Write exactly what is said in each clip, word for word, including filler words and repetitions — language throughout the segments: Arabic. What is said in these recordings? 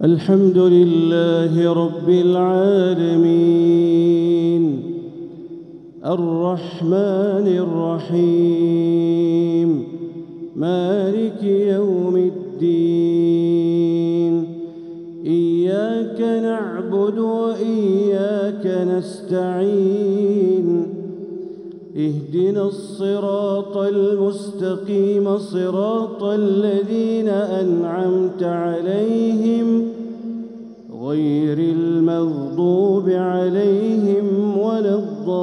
الحمد لله رب العالمين الرحمن الرحيم مالك يوم الدين إياك نعبد وإياك نستعين اهدنا الصراط المستقيم صراط الذين أنعمت عليهم غير المغضوب عليهم ولا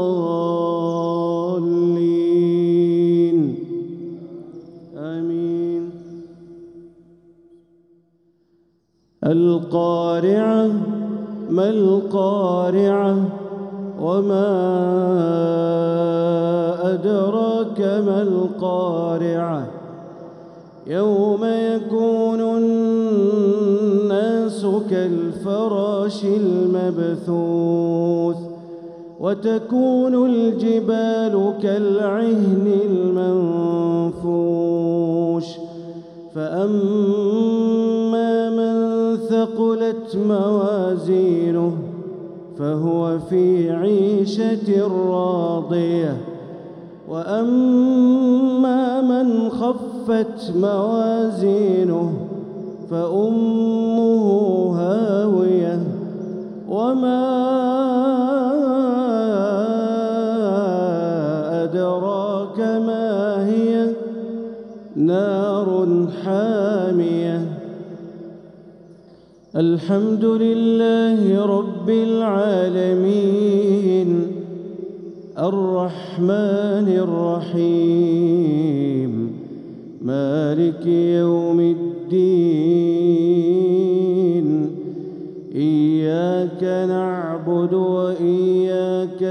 الضالين آمين. القارعة ما القارعة وما أدراك ما القارعة يوم يكون الناس كالفراش المبثوث وتكون الجبال كالعهن المنفوش فأما من ثقلت موازينه فهو في عيشة راضية وأما من خفت موازينه فأمه هاوية وما أدراك ما هي نار حامية. الحمد لله رب العالمين الرحمن الرحيم مالك يوم الدين إياك نعبد وإياك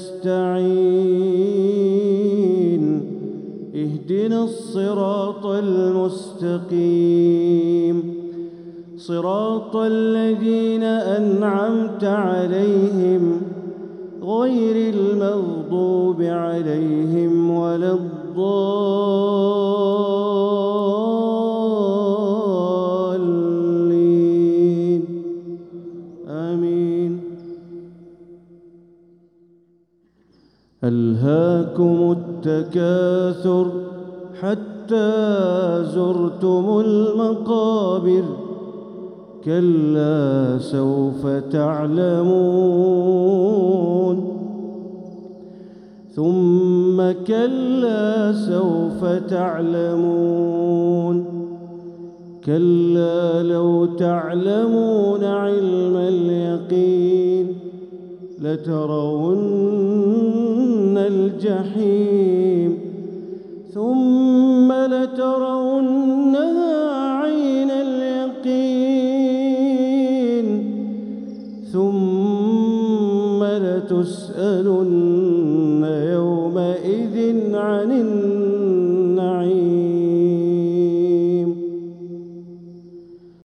نستعين اهدنا الصراط المستقيم صراط الذين أنعمت عليهم غير المغضوب عليهم ولا الضالين آمين. ألهاكم التكاثر حتى زرتم المقابر كلا سوف تعلمون ثم كلا سوف تعلمون كلا لو تعلمون علم اليقين لترون الجحيم ثم لترونها عين اليقين ثم لتسألن